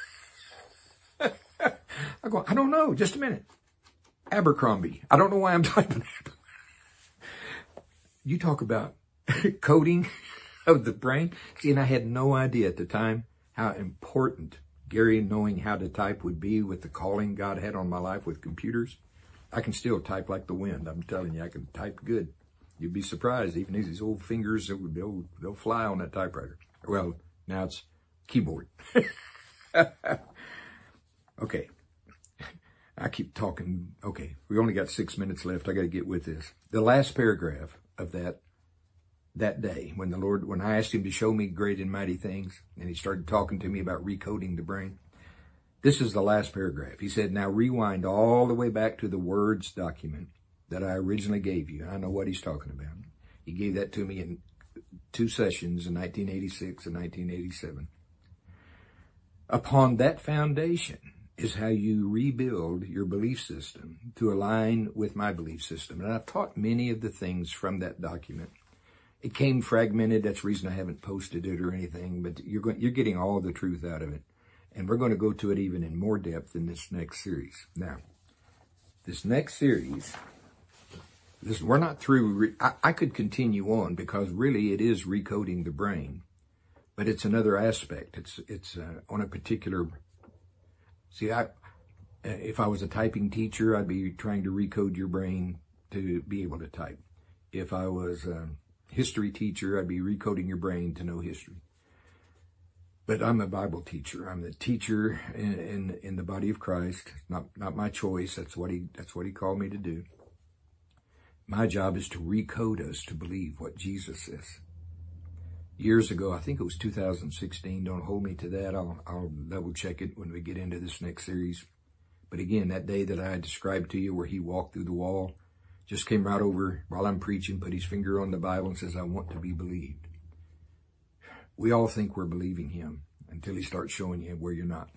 I go, I don't know. Just a minute. Abercrombie. I don't know why I'm typing. You talk about coding of the brain. See, and I had no idea at the time how important Gary knowing how to type would be with the calling God had on my life with computers. I can still type like the wind. I'm telling you, I can type good. You'd be surprised. Even these old fingers, they'll fly on that typewriter. Well, now it's keyboard. Okay. I keep talking. Okay. We only got 6 minutes left. I got to get with this. The last paragraph of that day when I asked him to show me great and mighty things, and he started talking to me about recoding the brain. This is the last paragraph. He said, now rewind all the way back to the words document that I originally gave you. I know what he's talking about. He gave that to me in 2 sessions in 1986 and 1987. Upon that foundation is how you rebuild your belief system to align with my belief system. And I've taught many of the things from that document. It came fragmented. That's the reason I haven't posted it or anything, but you're getting all the truth out of it. And we're going to go to it even in more depth in this next series. Now, this next series Listen, we're not through. I could continue on because really it is recoding the brain, but it's another aspect. It's on a particular. See, if I was a typing teacher, I'd be trying to recode your brain to be able to type. If I was a history teacher, I'd be recoding your brain to know history. But I'm a Bible teacher. I'm the teacher in the body of Christ. Not my choice. That's what he called me to do. My job is to recode us to believe what Jesus says. Years ago, I think it was 2016. Don't hold me to that. I'll double check it when we get into this next series. But again, that day that I described to you where he walked through the wall, just came right over while I'm preaching, put his finger on the Bible and says, I want to be believed. We all think we're believing him until he starts showing you where you're not.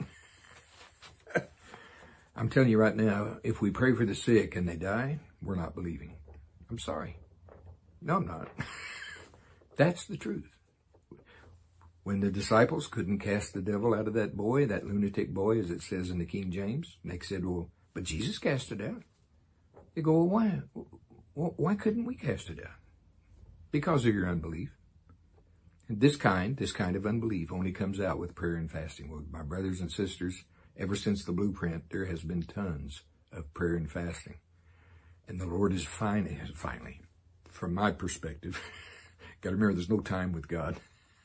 I'm telling you right now, if we pray for the sick and they die, we're not believing. I'm sorry. No, I'm not. That's the truth. When the disciples couldn't cast the devil out of that boy, that lunatic boy, as it says in the King James, they said, well, but Jesus cast it out. They go, well, why couldn't we cast it out? Because of your unbelief. And this kind of unbelief only comes out with prayer and fasting. Well, my brothers and sisters, ever since the blueprint, there has been tons of prayer and fasting. And the Lord is finally, from my perspective, got to remember there's no time with God.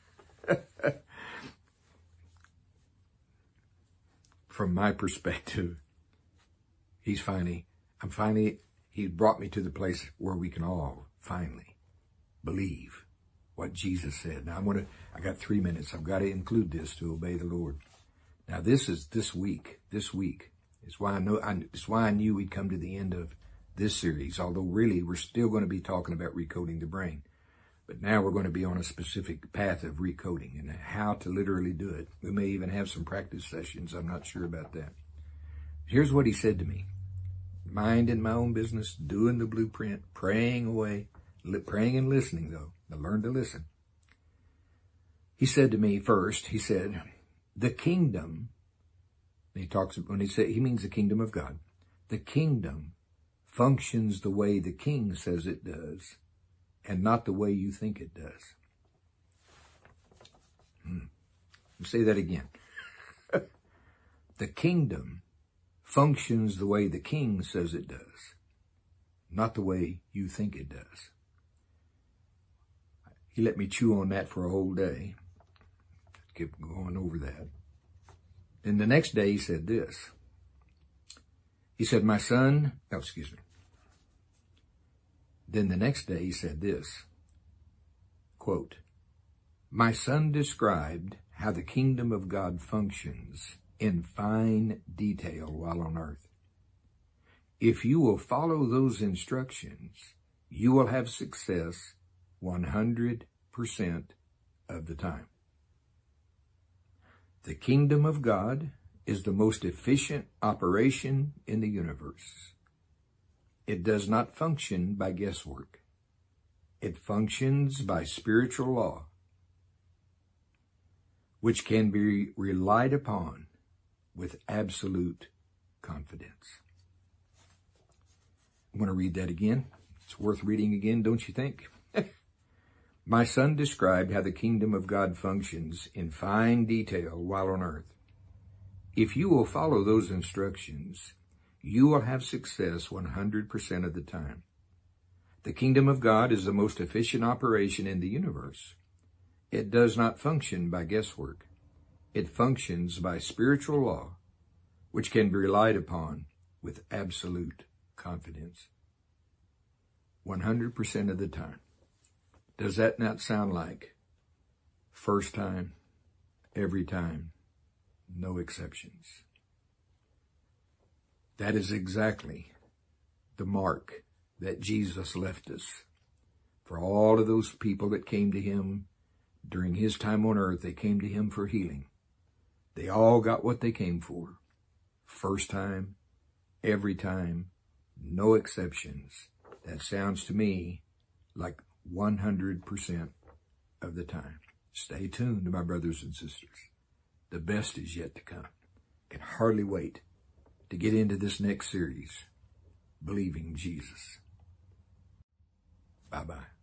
From my perspective, he brought me to the place where we can all finally believe what Jesus said. Now I got 3 minutes. I've got to include this to obey the Lord. Now this week is why I knew we'd come to the end of this series, although really we're still going to be talking about recoding the brain. But now we're going to be on a specific path of recoding and how to literally do it. We may even have some practice sessions. I'm not sure about that. Here's what he said to me. Minding my own business, doing the blueprint, praying away, praying and listening though. I learned to listen. He said to me first, he said, the kingdom, he means the kingdom of God. The kingdom functions the way the king says it does, and not the way you think it does. I'll say that again. The kingdom functions the way the king says it does, not the way you think it does. He let me chew on that for a whole day. Kept going over that. Then the next day he said this. He said, Then the next day he said this, quote, my son described how the kingdom of God functions in fine detail while on earth. If you will follow those instructions, you will have success 100% of the time. The kingdom of God is the most efficient operation in the universe. It does not function by guesswork. It functions by spiritual law, which can be relied upon with absolute confidence. I'm going to read that again. It's worth reading again, don't you think? My son described how the kingdom of God functions in fine detail while on earth. If you will follow those instructions, you will have success 100% of the time. The kingdom of God is the most efficient operation in the universe. It does not function by guesswork. It functions by spiritual law, which can be relied upon with absolute confidence. 100% of the time. Does that not sound like first time, every time, no exceptions? That is exactly the mark that Jesus left us. For all of those people that came to him during his time on earth, they came to him for healing. They all got what they came for. First time, every time, no exceptions. That sounds to me like 100% of the time. Stay tuned, my brothers and sisters. The best is yet to come. Can hardly wait to get into this next series, Believing Jesus. Bye-bye.